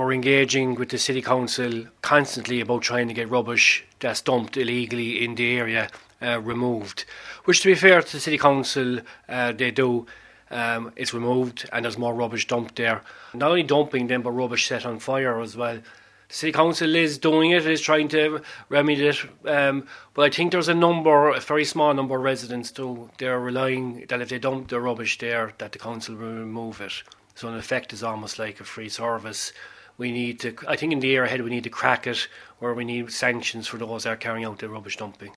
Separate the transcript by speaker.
Speaker 1: we're engaging with the City Council constantly about trying to get rubbish that's dumped illegally in the area removed, which, to be fair to the City Council, they do. It's removed and there's more rubbish dumped there. Not only dumping them, but rubbish set on fire as well. The City Council is doing it, is trying to remedy it, but I think there's a very small number of residents they're relying that if they dump their rubbish there, that the council will remove it. So in effect it's almost like a free service. I think in the year ahead we need to crack it, or we need sanctions for those that are carrying out the rubbish dumping.